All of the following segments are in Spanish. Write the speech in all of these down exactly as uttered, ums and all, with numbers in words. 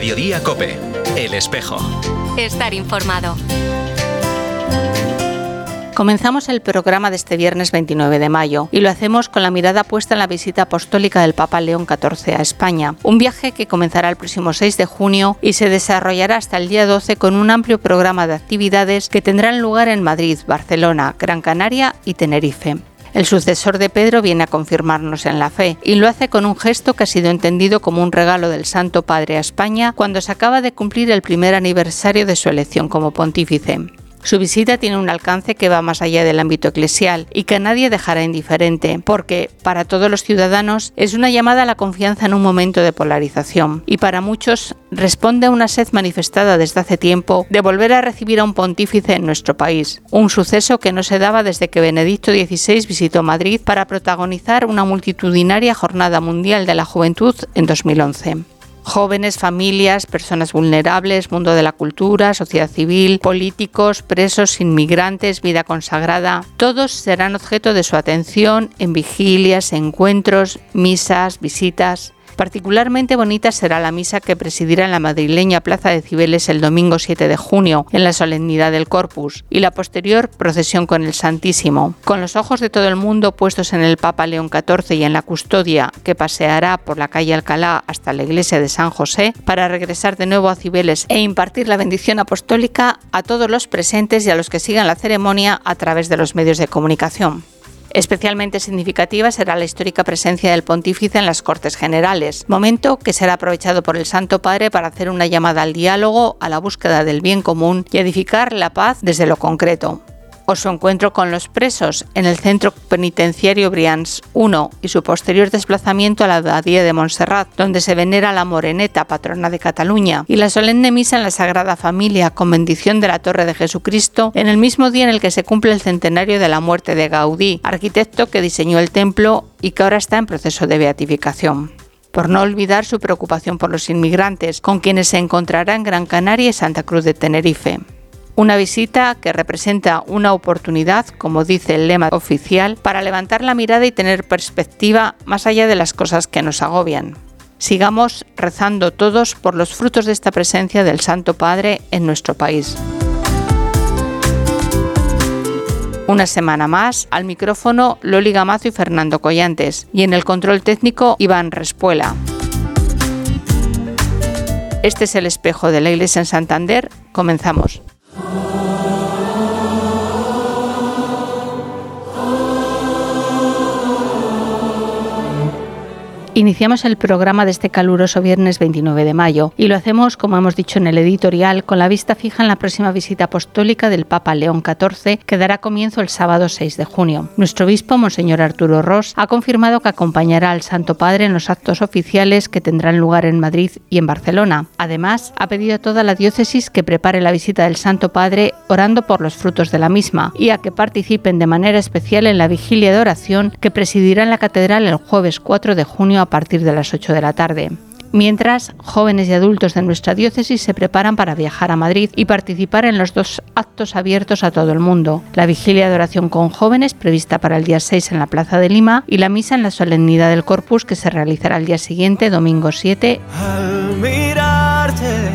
Mediodía COPE. El espejo. Estar informado. Comenzamos el programa de este viernes veintinueve de mayo y lo hacemos con la mirada puesta en la visita apostólica del Papa León catorce a España, un viaje que comenzará el próximo seis de junio y se desarrollará hasta el día doce con un amplio programa de actividades que tendrán lugar en Madrid, Barcelona, Gran Canaria y Tenerife. El sucesor de Pedro viene a confirmarnos en la fe y lo hace con un gesto que ha sido entendido como un regalo del Santo Padre a España cuando se acaba de cumplir el primer aniversario de su elección como pontífice. Su visita tiene un alcance que va más allá del ámbito eclesial y que a nadie dejará indiferente, porque para todos los ciudadanos es una llamada a la confianza en un momento de polarización y para muchos responde a una sed manifestada desde hace tiempo de volver a recibir a un pontífice en nuestro país, un suceso que no se daba desde que Benedicto dieciséis visitó Madrid para protagonizar una multitudinaria Jornada Mundial de la Juventud en dos mil once. Jóvenes, familias, personas vulnerables, mundo de la cultura, sociedad civil, políticos, presos, inmigrantes, vida consagrada, todos serán objeto de su atención en vigilias, encuentros, misas, visitas. Particularmente bonita será la misa que presidirá en la madrileña Plaza de Cibeles el domingo siete de junio, en la solemnidad del Corpus, y la posterior procesión con el Santísimo, con los ojos de todo el mundo puestos en el Papa León catorce y en la custodia que paseará por la calle Alcalá hasta la iglesia de San José para regresar de nuevo a Cibeles e impartir la bendición apostólica a todos los presentes y a los que sigan la ceremonia a través de los medios de comunicación. Especialmente significativa será la histórica presencia del pontífice en las Cortes Generales, momento que será aprovechado por el Santo Padre para hacer una llamada al diálogo, a la búsqueda del bien común y edificar la paz desde lo concreto. O su encuentro con los presos en el centro penitenciario Brians uno y su posterior desplazamiento a la abadía de Montserrat, donde se venera a la Moreneta, patrona de Cataluña, y la solemne misa en la Sagrada Familia con bendición de la Torre de Jesucristo en el mismo día en el que se cumple el centenario de la muerte de Gaudí, arquitecto que diseñó el templo y que ahora está en proceso de beatificación. Por no olvidar su preocupación por los inmigrantes, con quienes se encontrará en Gran Canaria y Santa Cruz de Tenerife. Una visita que representa una oportunidad, como dice el lema oficial, para levantar la mirada y tener perspectiva más allá de las cosas que nos agobian. Sigamos rezando todos por los frutos de esta presencia del Santo Padre en nuestro país. Una semana más, al micrófono Loli Gamazo y Fernando Collantes, y en el control técnico Iván Respuela. Este es el espejo de la Iglesia en Santander. Comenzamos. Iniciamos el programa de este caluroso viernes veintinueve de mayo y lo hacemos, como hemos dicho en el editorial, con la vista fija en la próxima visita apostólica del Papa León catorce, que dará comienzo el sábado seis de junio. Nuestro obispo, Monseñor Arturo Ros, ha confirmado que acompañará al Santo Padre en los actos oficiales que tendrán lugar en Madrid y en Barcelona. Además, ha pedido a toda la diócesis que prepare la visita del Santo Padre orando por los frutos de la misma y a que participen de manera especial en la vigilia de oración que presidirá en la catedral el jueves cuatro de junio a partir de las ocho de la tarde. Mientras, jóvenes y adultos de nuestra diócesis se preparan para viajar a Madrid y participar en los dos actos abiertos a todo el mundo: la vigilia de oración con jóvenes prevista para el día seis en la Plaza de Lima y la misa en la solemnidad del Corpus que se realizará el día siguiente, domingo siete. Al mirarte.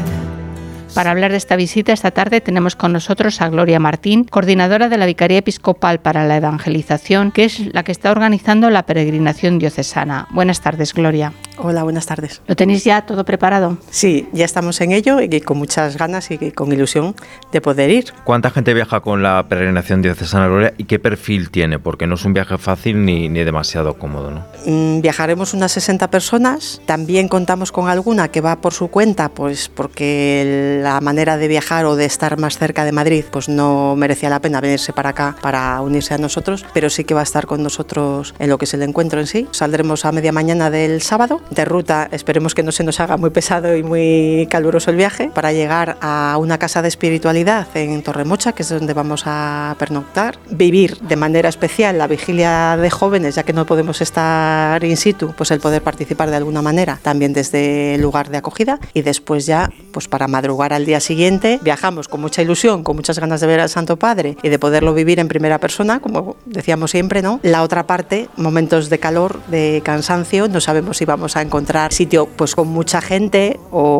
Para hablar de esta visita, esta tarde tenemos con nosotros a Gloria Martín, coordinadora de la Vicaría Episcopal para la Evangelización, que es la que está organizando la peregrinación diocesana. Buenas tardes, Gloria. Hola, buenas tardes. ¿Lo tenéis ya todo preparado? Sí, ya estamos en ello y con muchas ganas y con ilusión de poder ir. ¿Cuánta gente viaja con la peregrinación diocesana, Gloria, y qué perfil tiene? Porque no es un viaje fácil ni, ni demasiado cómodo, ¿no? Mm, viajaremos unas sesenta personas. También contamos con alguna que va por su cuenta, pues porque la manera de viajar o de estar más cerca de Madrid pues no merecía la pena venirse para acá para unirse a nosotros, pero sí que va a estar con nosotros en lo que es el encuentro en sí. Saldremos a media mañana del sábado. De ruta, esperemos que no se nos haga muy pesado y muy caluroso el viaje, para llegar a una casa de espiritualidad en Torremocha, que es donde vamos a pernoctar, vivir de manera especial la vigilia de jóvenes, ya que no podemos estar in situ, pues el poder participar de alguna manera también desde el lugar de acogida, y después ya pues para madrugar al día siguiente viajamos con mucha ilusión, con muchas ganas de ver al Santo Padre y de poderlo vivir en primera persona, como decíamos siempre, ¿no? La otra parte, momentos de calor, de cansancio, no sabemos si vamos vamos a encontrar sitio pues con mucha gente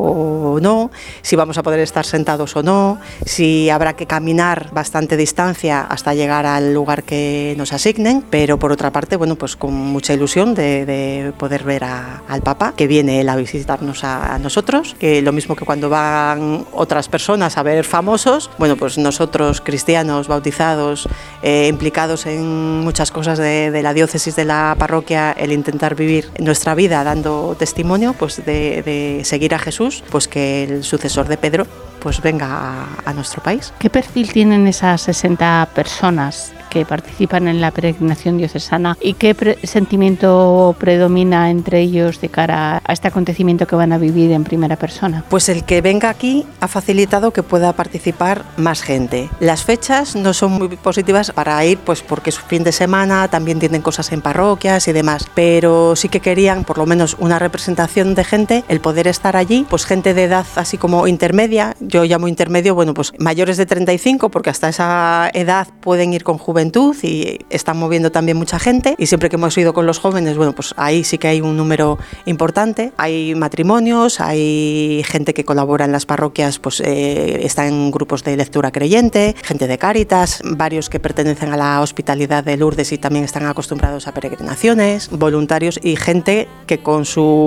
o no, si vamos a poder estar sentados o no, si habrá que caminar bastante distancia hasta llegar al lugar que nos asignen, pero por otra parte, bueno, pues con mucha ilusión de, de poder ver a, al Papa, que viene él a visitarnos a, a nosotros, que lo mismo que cuando van otras personas a ver famosos, bueno, pues nosotros cristianos bautizados, eh, implicados en muchas cosas de, de la diócesis, de la parroquia, el intentar vivir nuestra vida dando testimonio pues de, de seguir a Jesús, pues que el sucesor de Pedro pues venga a, a nuestro país. ¿Qué perfil tienen esas sesenta personas que participan en la peregrinación diocesana y qué pre- sentimiento predomina entre ellos de cara a este acontecimiento que van a vivir en primera persona? Pues el que venga aquí ha facilitado que pueda participar más gente. Las fechas no son muy positivas para ir, pues porque es fin de semana, también tienen cosas en parroquias y demás, pero sí que querían por lo menos una representación de gente, el poder estar allí, pues gente de edad así como intermedia, yo llamo intermedio, bueno, pues mayores de treinta y cinco, porque hasta esa edad pueden ir con juventud y están moviendo también mucha gente, y siempre que hemos ido con los jóvenes, bueno, pues ahí sí que hay un número importante, hay matrimonios, hay gente que colabora en las parroquias, pues eh, está en grupos de lectura creyente, gente de Cáritas, varios que pertenecen a la hospitalidad de Lourdes y también están acostumbrados a peregrinaciones, voluntarios y gente que con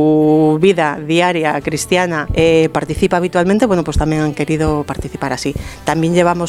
su vida diaria cristiana eh, participa habitualmente, bueno, pues también han querido participar así. También llevamos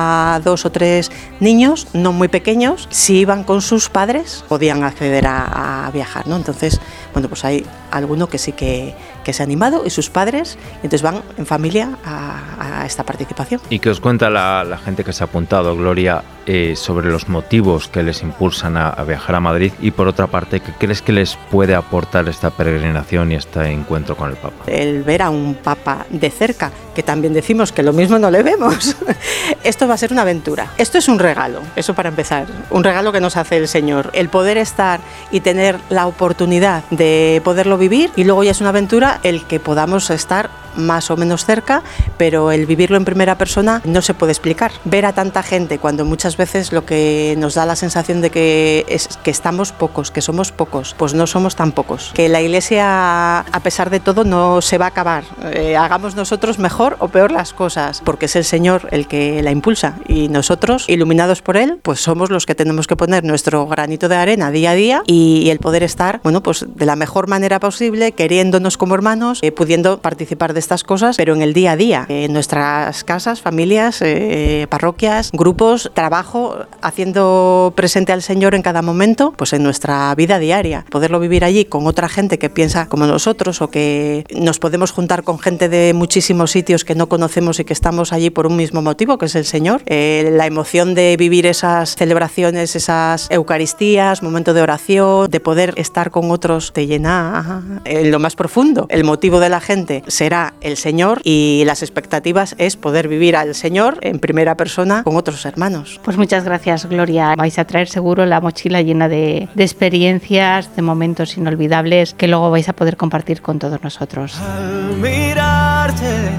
a dos o tres niños, no muy pequeños, si iban con sus padres podían acceder a, a viajar, ¿no? Entonces, bueno, pues hay alguno que sí que, que se ha animado y sus padres, entonces van en familia a, a esta participación. ¿Y qué os cuenta la, la gente que se ha apuntado, Gloria, eh, sobre los motivos que les impulsan a, a viajar a Madrid? Y por otra parte, ¿qué crees que les puede aportar esta peregrinación y este encuentro con el Papa? El ver a un Papa de cerca, que también decimos que lo mismo no le vemos. Esto va a ser una aventura. Esto es un regalo, eso para empezar, un regalo que nos hace el Señor. El poder estar y tener la oportunidad de poderlo vivir, y luego ya es una aventura el que podamos estar más o menos cerca, pero el vivirlo en primera persona no se puede explicar. Ver a tanta gente cuando muchas veces lo que nos da la sensación de que es que estamos pocos, que somos pocos, pues no somos tan pocos. Que la Iglesia, a pesar de todo, no se va a acabar. Eh, hagamos nosotros mejor o peor las cosas, porque es el Señor el que la impulsa, y nosotros, iluminados por Él, pues somos los que tenemos que poner nuestro granito de arena día a día, y, y el poder estar, bueno, pues de la mejor manera posible, queriéndonos como hermanos, eh, pudiendo participar de estas cosas, pero en el día a día, en nuestras casas, familias, eh, parroquias, grupos, trabajo, haciendo presente al Señor en cada momento, pues en nuestra vida diaria. Poderlo vivir allí con otra gente que piensa como nosotros, o que nos podemos juntar con gente de muchísimos sitios que no conocemos y que estamos allí por un mismo motivo, que es el Señor. Eh, la emoción de vivir esas celebraciones, esas eucaristías, momento de oración, de poder estar con otros, te llena en lo más profundo. El motivo de la gente será el Señor, y las expectativas es poder vivir al Señor en primera persona con otros hermanos. Pues muchas gracias, Gloria. Vais a traer seguro la mochila llena de, de experiencias, de momentos inolvidables que luego vais a poder compartir con todos nosotros. Al mirarte,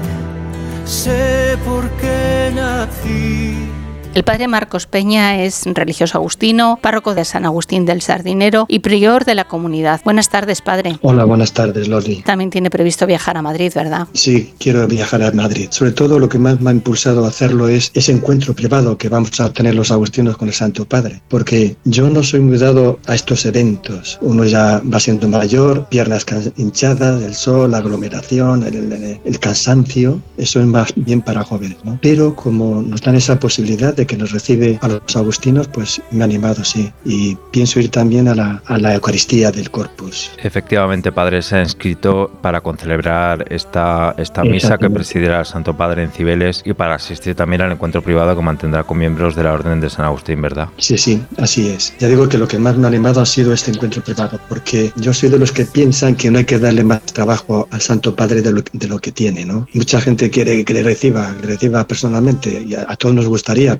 sé por qué nací. El padre Marcos Peña es religioso agustino, párroco de San Agustín del Sardinero y prior de la comunidad. Buenas tardes, padre. Hola, buenas tardes, Loli. También tiene previsto viajar a Madrid, ¿verdad? Sí, quiero viajar a Madrid. Sobre todo lo que más me ha impulsado a hacerlo es ese encuentro privado que vamos a tener los agustinos con el Santo Padre. Porque yo no soy muy dado a estos eventos. Uno ya va siendo mayor, piernas hinchadas, el sol, la aglomeración, el, el, el cansancio. Eso es más bien para jóvenes, ¿no? Pero como nos dan esa posibilidad de que nos recibe a los agustinos, pues me ha animado, sí. Y pienso ir también a la, a la Eucaristía del Corpus. Efectivamente, padre, se ha inscrito para concelebrar esta, esta misa que presidirá el Santo Padre en Cibeles, y para asistir también al encuentro privado que mantendrá con miembros de la Orden de San Agustín, ¿verdad? Sí, sí, así es. Ya digo que lo que más me ha animado ha sido este encuentro privado, porque yo soy de los que piensan que no hay que darle más trabajo al Santo Padre de lo, de lo que tiene, ¿no? Mucha gente quiere que le reciba, que le reciba personalmente, y a, a todos nos gustaría, pero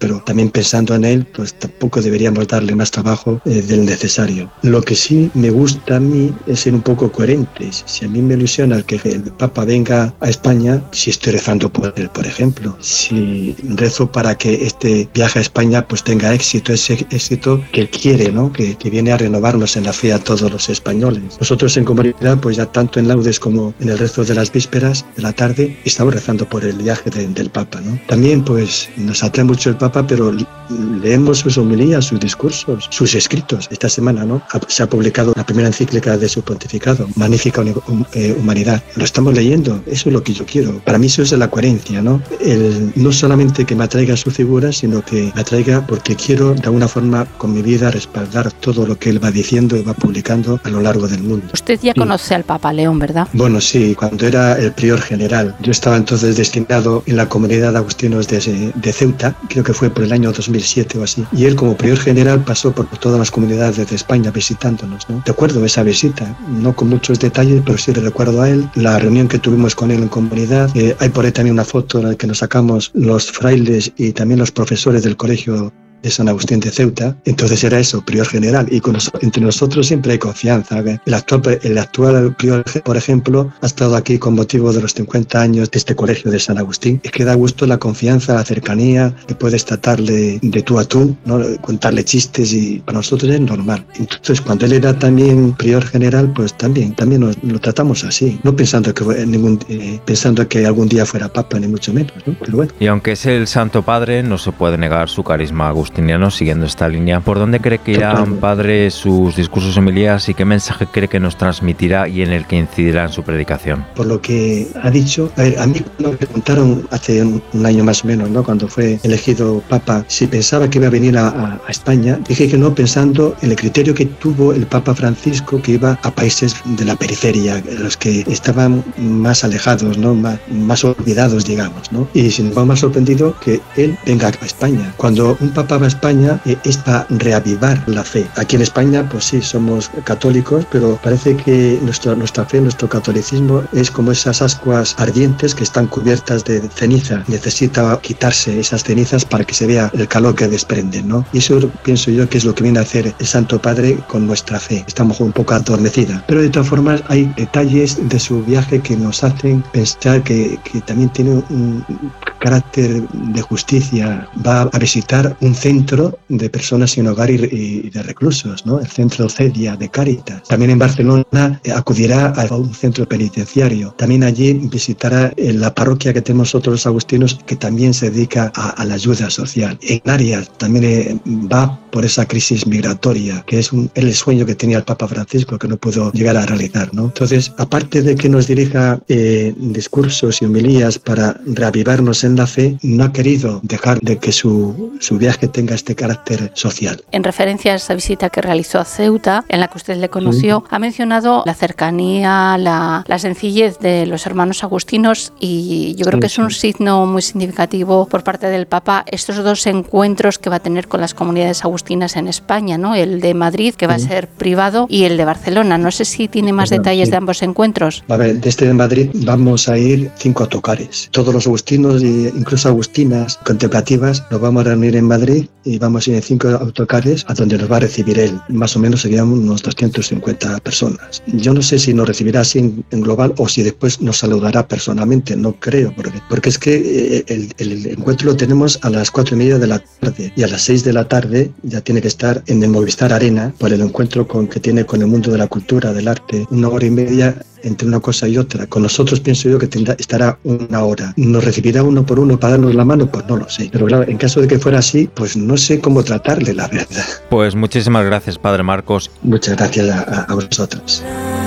pero también pensando en él, pues tampoco deberíamos darle más trabajo eh, del necesario. Lo que sí me gusta a mí es ser un poco coherentes. Si a mí me ilusiona que el Papa venga a España, si estoy rezando por él, por ejemplo, si rezo para que este viaje a España pues tenga éxito, ese éxito que él quiere, ¿no? Que, que viene a renovarnos en la fe a todos los españoles. Nosotros en comunidad, pues ya tanto en laudes como en el rezo de las vísperas de la tarde, estamos rezando por el viaje de, del Papa, ¿no? También pues nos atrae mucho el Papa, pero leemos sus homilías, sus discursos, sus escritos. Esta semana, ¿no? Se ha publicado la primera encíclica de su pontificado, Magnífica Humanidad. Lo estamos leyendo, eso es lo que yo quiero. Para mí eso es la coherencia, ¿no? El, no solamente que me atraiga su figura, sino que me atraiga porque quiero de alguna forma con mi vida respaldar todo lo que él va diciendo y va publicando a lo largo del mundo. Usted ya conoce al Papa León, ¿verdad? Bueno, sí, cuando era el prior general. Yo estaba entonces destinado en la comunidad de agustinos de, de Ceuta, creo que fue por el año dos mil siete o así, y él como prior general pasó por todas las comunidades de España visitándonos, ¿no? Recuerdo esa visita, no con muchos detalles, pero sí recuerdo a él, la reunión que tuvimos con él en comunidad. Eh, hay por ahí también una foto en la que nos sacamos los frailes y también los profesores del colegio de San Agustín de Ceuta. Entonces era eso, prior general, y con nos, entre nosotros siempre hay confianza. El actual, el actual prior, por ejemplo, ha estado aquí con motivo de los cincuenta años de este colegio de San Agustín. Es que da gusto la confianza, la cercanía, que puedes tratarle de tú a tú, ¿no? Contarle chistes, y para nosotros es normal. Entonces cuando él era también prior general, pues también, también nos, lo tratamos así, no pensando que, ningún, eh, pensando que algún día fuera papa, ni mucho menos, ¿no? Pero bueno. Y aunque es el Santo Padre, no se puede negar su carisma agustiniano. Siguiendo esta línea, ¿por dónde cree que irán, padre, sus discursos y homilías, y qué mensaje cree que nos transmitirá y en el que incidirá en su predicación? Por lo que ha dicho, a, ver, a mí cuando me preguntaron hace un, un año más o menos, ¿no? Cuando fue elegido Papa, si pensaba que iba a venir a, a, a España, dije que no, pensando en el criterio que tuvo el Papa Francisco, que iba a países de la periferia, los que estaban más alejados, ¿no? Más, más olvidados, digamos, ¿no? Y sin embargo me ha sorprendido que él venga a España. Cuando un Papa va a España eh, es para reavivar la fe. Aquí en España, pues sí, somos católicos, pero parece que nuestra, nuestra fe, nuestro catolicismo es como esas ascuas ardientes que están cubiertas de ceniza. Necesita quitarse esas cenizas para que se vea el calor que desprenden, ¿no? Y eso pienso yo que es lo que viene a hacer el Santo Padre con nuestra fe. Estamos un poco adormecida. Pero de todas formas hay detalles de su viaje que nos hacen pensar que, que también tiene un carácter de justicia. Va a visitar un centro de personas sin hogar y, y de reclusos, ¿no? El centro Cedia de Cáritas. También en Barcelona eh, acudirá a un centro penitenciario. También allí visitará eh, la parroquia que tenemos nosotros los agustinos, que también se dedica a, a la ayuda social. En Arias también eh, va por esa crisis migratoria, que es un, el sueño que tenía el Papa Francisco, que no pudo llegar a realizar, ¿no? Entonces, aparte de que nos dirija eh, discursos y homilías para reavivarnos en la fe, no ha querido dejar de que su, su viaje tenga este carácter social. En referencia a esa visita que realizó a Ceuta, en la que usted le conoció, sí, ha mencionado la cercanía, la, la sencillez de los hermanos agustinos, y yo creo sí, que es un sí. signo muy significativo por parte del Papa estos dos encuentros que va a tener con las comunidades agustinas en España, ¿no? El de Madrid, que va sí. a ser privado, y el de Barcelona. No sé si tiene más bueno, detalles sí. de ambos encuentros. A ver, desde de Madrid vamos a ir cinco autocares. Todos los agustinos, incluso agustinas contemplativas, nos vamos a reunir en Madrid y vamos a ir en cinco autocares a donde nos va a recibir él. Más o menos serían unos doscientas cincuenta personas. Yo no sé si nos recibirá así en, en global o si después nos saludará personalmente, no creo, porque, porque es que el, el encuentro lo tenemos a las cuatro y media de la tarde, y a las seis de la tarde ya tiene que estar en el Movistar Arena por el encuentro con, que tiene con el mundo de la cultura, del arte, una hora y media entre una cosa y otra. Con nosotros pienso yo que tendrá, estará una hora. ¿Nos recibirá uno por uno para darnos la mano? Pues no lo sé. Pero claro, en caso de que fuera así, pues no sé cómo tratarle, la verdad. Pues muchísimas gracias, Padre Marcos. Muchas gracias a, a vosotros.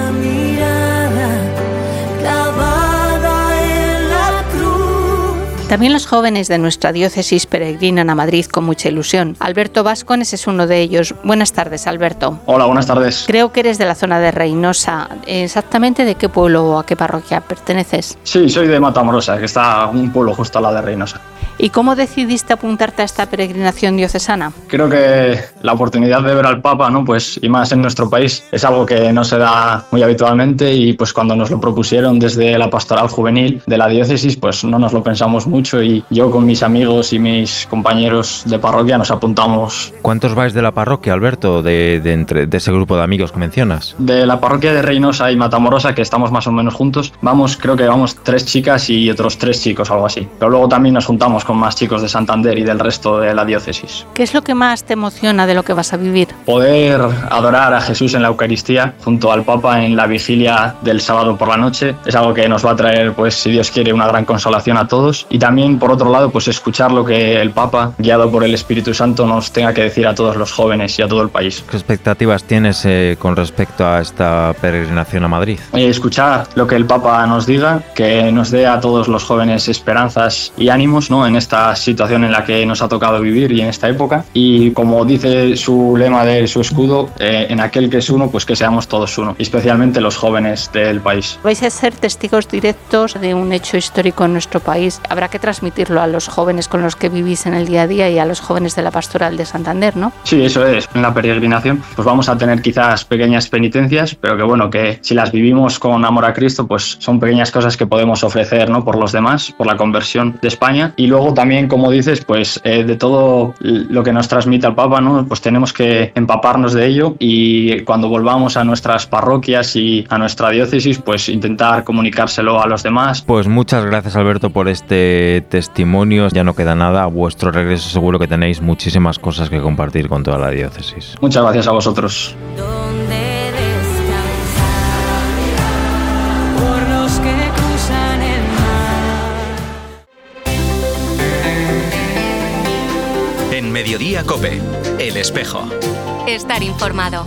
También los jóvenes de nuestra diócesis peregrinan a Madrid con mucha ilusión. Alberto Vascones es uno de ellos. Buenas tardes, Alberto. Hola, buenas tardes. Creo que eres de la zona de Reynosa. ¿Exactamente de qué pueblo o a qué parroquia perteneces? Sí, soy de Matamoros, que está un pueblo justo al lado de Reynosa. ¿Y cómo decidiste apuntarte a esta peregrinación diocesana? Creo que la oportunidad de ver al Papa, ¿no? Pues, y más en nuestro país, es algo que no se da muy habitualmente, y pues cuando nos lo propusieron desde la pastoral juvenil de la diócesis, pues no nos lo pensamos mucho mucho y yo con mis amigos y mis compañeros de parroquia nos apuntamos. ¿Cuántos vais de la parroquia, Alberto, de, de, entre, de ese grupo de amigos que mencionas? De la parroquia de Reynosa y Matamorosa, que estamos más o menos juntos, vamos, creo que vamos tres chicas y otros tres chicos, algo así. Pero luego también nos juntamos con más chicos de Santander y del resto de la diócesis. ¿Qué es lo que más te emociona de lo que vas a vivir? Poder adorar a Jesús en la Eucaristía junto al Papa en la vigilia del sábado por la noche es algo que nos va a traer, pues si Dios quiere, una gran consolación a todos. Y también, por otro lado, pues escuchar lo que el Papa, guiado por el Espíritu Santo, nos tenga que decir a todos los jóvenes y a todo el país. ¿Qué expectativas tienes eh, con respecto a esta peregrinación a Madrid? Eh, escuchar lo que el Papa nos diga, que nos dé a todos los jóvenes esperanzas y ánimos, ¿no?, en esta situación en la que nos ha tocado vivir y en esta época. Y como dice su lema de su escudo, eh, en aquel que es uno, pues que seamos todos uno, y especialmente los jóvenes del país. Vais a ser testigos directos de un hecho histórico en nuestro país. Habrá que transmitirlo a los jóvenes con los que vivís en el día a día y a los jóvenes de la Pastoral de Santander, ¿no? Sí, eso es. En la peregrinación pues vamos a tener quizás pequeñas penitencias, pero que bueno, que si las vivimos con amor a Cristo, pues son pequeñas cosas que podemos ofrecer, ¿no?, por los demás, por la conversión de España. Y luego también, como dices, pues eh, de todo lo que nos transmite el Papa, ¿no?, pues tenemos que empaparnos de ello y cuando volvamos a nuestras parroquias y a nuestra diócesis, pues intentar comunicárselo a los demás. Pues muchas gracias, Alberto, por este testimonio. Ya no queda nada. A vuestro regreso seguro que tenéis muchísimas cosas que compartir con toda la diócesis. Muchas gracias a vosotros. En Mediodía COPE, El Espejo. Estar informado.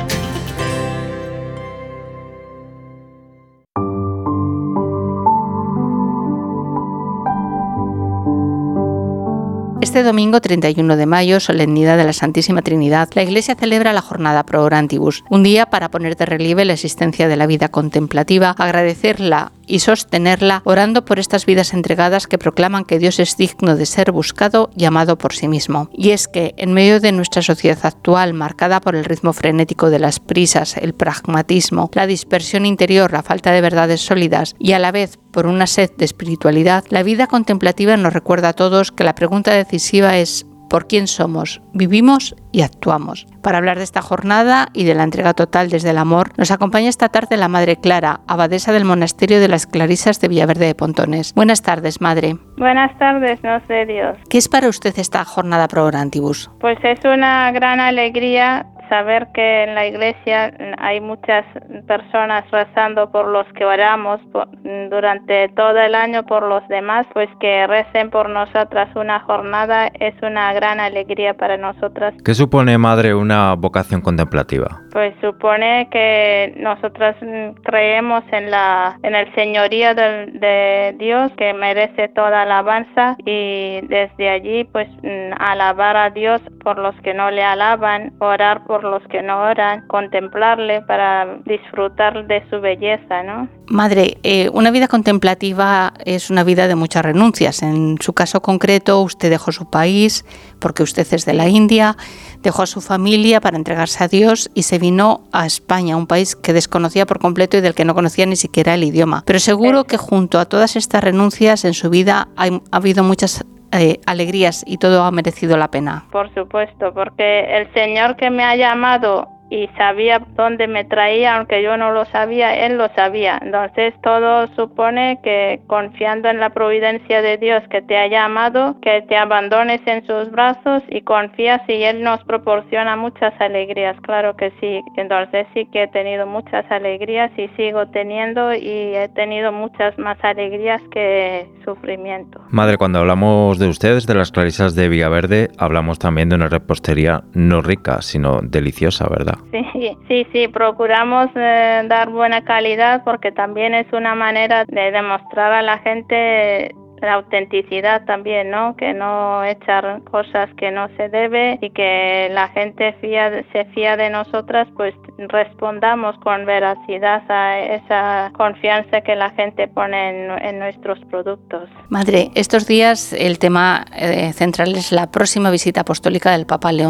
Este domingo treinta y uno de mayo, solemnidad de la Santísima Trinidad, la Iglesia celebra la jornada Pro Orantibus, un día para poner de relieve la existencia de la vida contemplativa, agradecerla y sostenerla orando por estas vidas entregadas que proclaman que Dios es digno de ser buscado y amado por sí mismo. Y es que, en medio de nuestra sociedad actual, marcada por el ritmo frenético de las prisas, el pragmatismo, la dispersión interior, la falta de verdades sólidas y a la vez por una sed de espiritualidad, la vida contemplativa nos recuerda a todos que la pregunta decisiva es ¿por quién somos? Vivimos y actuamos. Para hablar de esta jornada y de la entrega total desde el amor, nos acompaña esta tarde la Madre Clara, abadesa del Monasterio de las Clarisas de Villaverde de Pontones. Buenas tardes, Madre. Buenas tardes, no sé Dios. ¿Qué es para usted esta jornada Pro Orantibus? Pues es una gran alegría saber que en la iglesia hay muchas personas rezando por los que oramos por, durante todo el año por los demás, pues que recen por nosotras una jornada es una gran alegría para nosotras. ¿Qué supone, Madre, una vocación contemplativa? Pues supone que nosotras creemos en la en el señorío de, de Dios, que merece toda alabanza, y desde allí pues alabar a Dios por los que no le alaban, orar por los que no oran, contemplarle para disfrutar de su belleza, ¿no? Madre, eh, una vida contemplativa es una vida de muchas renuncias. En su caso concreto, usted dejó su país porque usted es de la India, dejó a su familia para entregarse a Dios y se vino a España, un país que desconocía por completo y del que no conocía ni siquiera el idioma. Pero seguro que junto a todas estas renuncias en su vida hay, ha habido muchas Eh, alegrías y todo ha merecido la pena. Por supuesto, porque el Señor que me ha llamado y sabía dónde me traía, aunque yo no lo sabía, Él lo sabía. Entonces todo supone que confiando en la providencia de Dios que te ha llamado, que te abandones en sus brazos y confías, y Él nos proporciona muchas alegrías, claro que sí. Entonces sí que he tenido muchas alegrías y sigo teniendo, y he tenido muchas más alegrías que sufrimiento. Madre, cuando hablamos de ustedes, de las Clarisas de Villaverde, hablamos también de una repostería no rica, sino deliciosa, ¿verdad? Sí, sí, sí, procuramos eh, dar buena calidad, porque también es una manera de demostrar a la gente la autenticidad también, ¿no? Que no echar cosas que no se debe, y que la gente fía, se fía de nosotras, pues respondamos con veracidad a esa confianza que la gente pone en, en nuestros productos. Madre, estos días el tema eh, central es la próxima visita apostólica del Papa León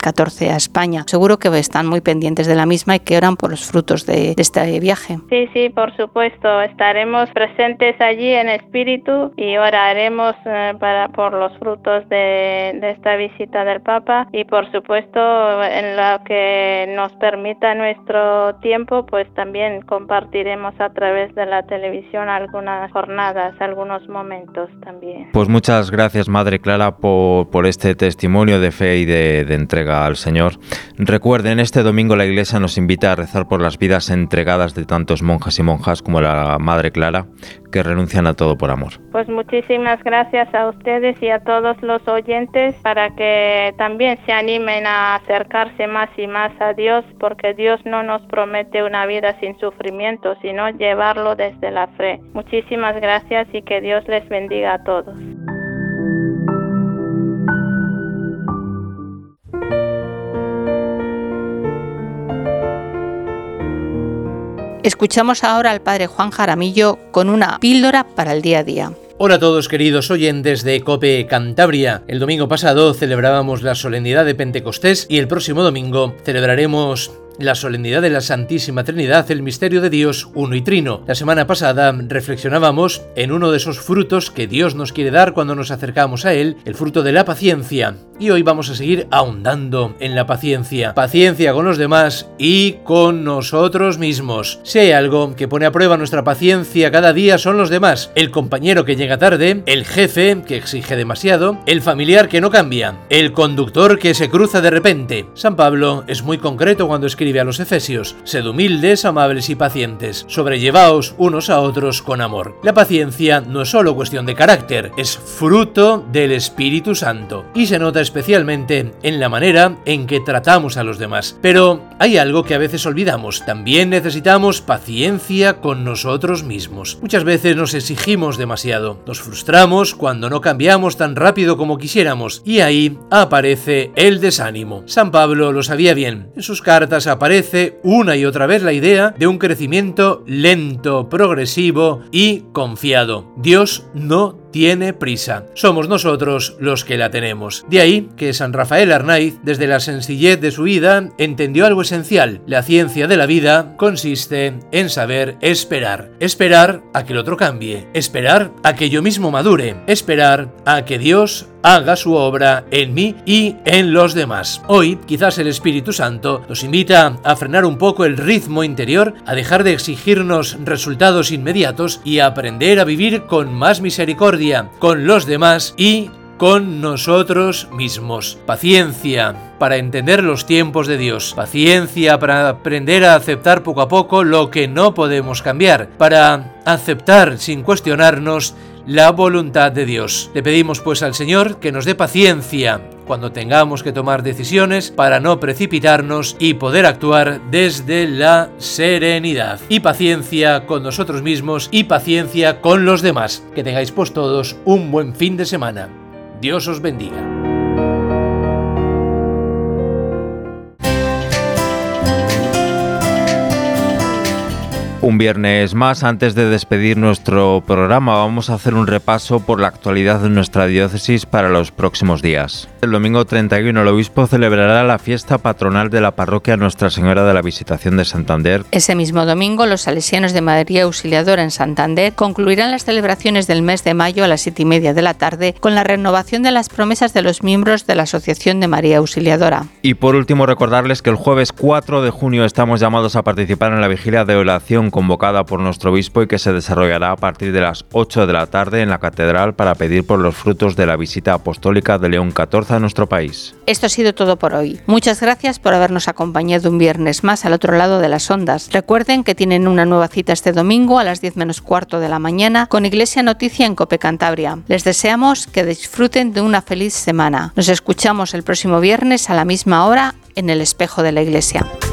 catorce a España. Seguro que están muy pendientes de la misma y que oran por los frutos de, de este viaje. Sí, sí, por supuesto. Estaremos presentes allí en espíritu y oraremos eh, para por los frutos de, de esta visita del Papa, y por supuesto en lo que nos permita nuestro tiempo, pues también compartiremos a través de la televisión algunas jornadas, algunos momentos también. Pues muchas gracias, Madre Clara, por, por este testimonio de fe y de, de entrega al Señor. Recuerden, este domingo la Iglesia nos invita a rezar por las vidas entregadas de tantos monjas y monjas como la Madre Clara, que renuncian a todo por amor. Pues muchísimas gracias a ustedes y a todos los oyentes, para que también se animen a acercarse más y más a Dios, porque Dios no nos promete una vida sin sufrimiento, sino llevarlo desde la fe. Muchísimas gracias y que Dios les bendiga a todos. Escuchamos ahora al Padre Juan Jaramillo con una píldora para el día a día. Hola a todos, queridos oyentes de COPE Cantabria. El domingo pasado celebrábamos la solemnidad de Pentecostés y el próximo domingo celebraremos la solemnidad de la Santísima Trinidad, el misterio de Dios uno y trino. La semana pasada reflexionábamos en uno de esos frutos que Dios nos quiere dar cuando nos acercamos a Él, el fruto de la paciencia. Y hoy vamos a seguir ahondando en la paciencia. Paciencia con los demás y con nosotros mismos. Si hay algo que pone a prueba nuestra paciencia cada día son los demás. El compañero que llega tarde, el jefe que exige demasiado, el familiar que no cambia, el conductor que se cruza de repente. San Pablo es muy concreto cuando escribe a los Efesios: sed humildes, amables y pacientes, sobrellevaos unos a otros con amor. La paciencia no es solo cuestión de carácter, es fruto del Espíritu Santo y se nota especialmente en la manera en que tratamos a los demás. Pero hay algo que a veces olvidamos: también necesitamos paciencia con nosotros mismos. Muchas veces nos exigimos demasiado, nos frustramos cuando no cambiamos tan rápido como quisiéramos, y ahí aparece el desánimo. San Pablo lo sabía bien. En sus cartas aparece una y otra vez la idea de un crecimiento lento, progresivo y confiado. Dios no tiene prisa. Somos nosotros los que la tenemos. De ahí que San Rafael Arnaiz, desde la sencillez de su vida, entendió algo esencial. La ciencia de la vida consiste en saber esperar. Esperar a que el otro cambie. Esperar a que yo mismo madure. Esperar a que Dios haga su obra en mí y en los demás. Hoy, quizás el Espíritu Santo nos invita a frenar un poco el ritmo interior, a dejar de exigirnos resultados inmediatos y a aprender a vivir con más misericordia con los demás y con nosotros mismos. Paciencia para entender los tiempos de Dios. Paciencia para aprender a aceptar poco a poco lo que no podemos cambiar. Para aceptar sin cuestionarnos la voluntad de Dios. Le pedimos pues al Señor que nos dé paciencia cuando tengamos que tomar decisiones para no precipitarnos y poder actuar desde la serenidad. Y paciencia con nosotros mismos y paciencia con los demás. Que tengáis pues todos un buen fin de semana. Dios os bendiga. Un viernes más, antes de despedir nuestro programa, vamos a hacer un repaso por la actualidad de nuestra diócesis para los próximos días. El domingo treinta y uno el obispo celebrará la fiesta patronal de la parroquia Nuestra Señora de la Visitación de Santander. Ese mismo domingo, los salesianos de María Auxiliadora en Santander concluirán las celebraciones del mes de mayo a las siete y media de la tarde con la renovación de las promesas de los miembros de la Asociación de María Auxiliadora. Y por último, recordarles que el jueves cuatro de junio estamos llamados a participar en la vigilia de oración convocada por nuestro obispo y que se desarrollará a partir de las ocho de la tarde en la catedral para pedir por los frutos de la visita apostólica de León catorce a nuestro país. Esto ha sido todo por hoy. Muchas gracias por habernos acompañado un viernes más al otro lado de las ondas. Recuerden que tienen una nueva cita este domingo a las diez menos cuarto de la mañana con Iglesia Noticia en COPE Cantabria. Les deseamos que disfruten de una feliz semana. Nos escuchamos el próximo viernes a la misma hora en el Espejo de la Iglesia.